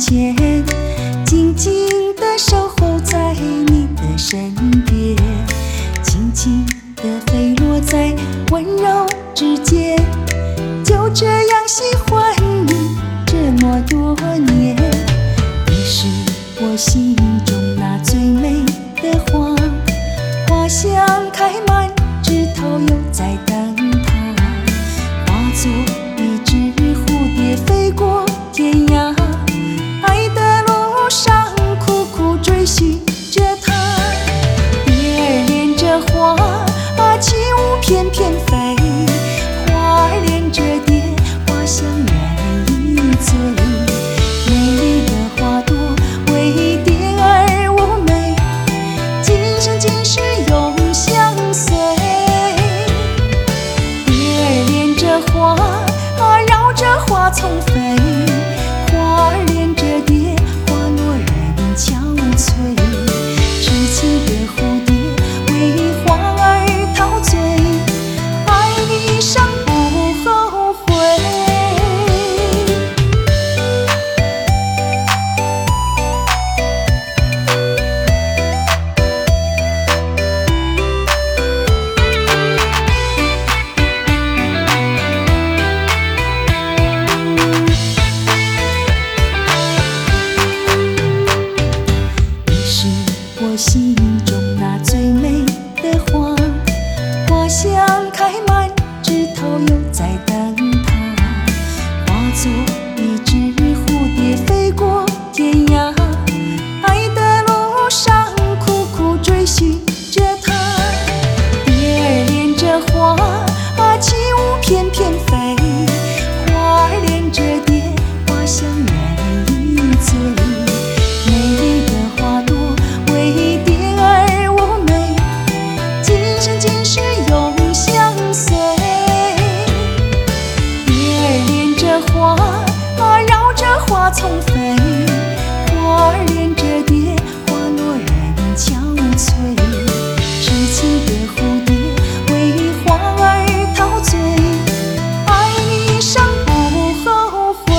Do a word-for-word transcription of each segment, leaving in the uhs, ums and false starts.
前，静静地守候在你的身边，轻轻地飞落在温柔指尖，就这样喜欢你这么多年。你是我心中那最美的花，花香开满枝头，又在等它，化作一只蝴蝶飞过天涯，爱的路上苦苦追寻着它。蝶儿恋着花，起舞翩翩飞，花儿恋着蝶，花香人一醉。美丽的花朵为蝶儿妩媚，今生今世永相随。蝶儿恋着花，绕着花丛飞，花儿恋着蝶，花落人憔悴。痴情的蝴蝶为花儿陶醉，爱你一生不后悔。我心中那最美的花，花香开满枝头，又在等它，化作一只蝴蝶飞过天涯，爱的路上苦苦追寻着它。蝶儿恋着花，起舞翩翩飞，花儿恋着蝶，花香人一醉。美丽的花朵为蝶儿妩媚，今生今世永相随。蝶儿恋着花，绕着花丛飞，花儿恋着蝶，花落人憔悴。痴情的蝴蝶为花儿陶醉，爱你一生不后悔。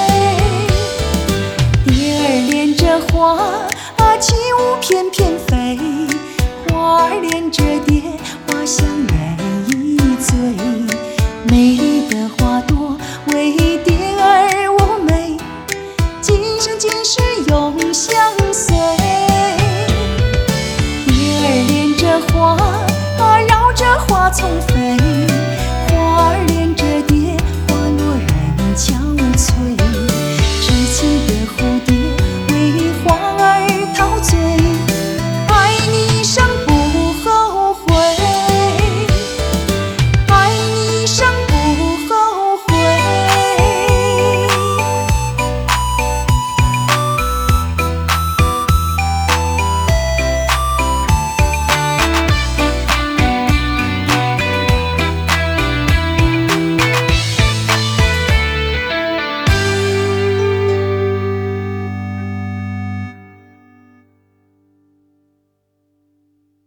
蝶儿恋着花，起舞翩翩飞，花儿恋着蝶，花香人一醉。美丽的花朵为蝶儿妩媚，今生今世永相随。蝶儿恋着花，绕着花丛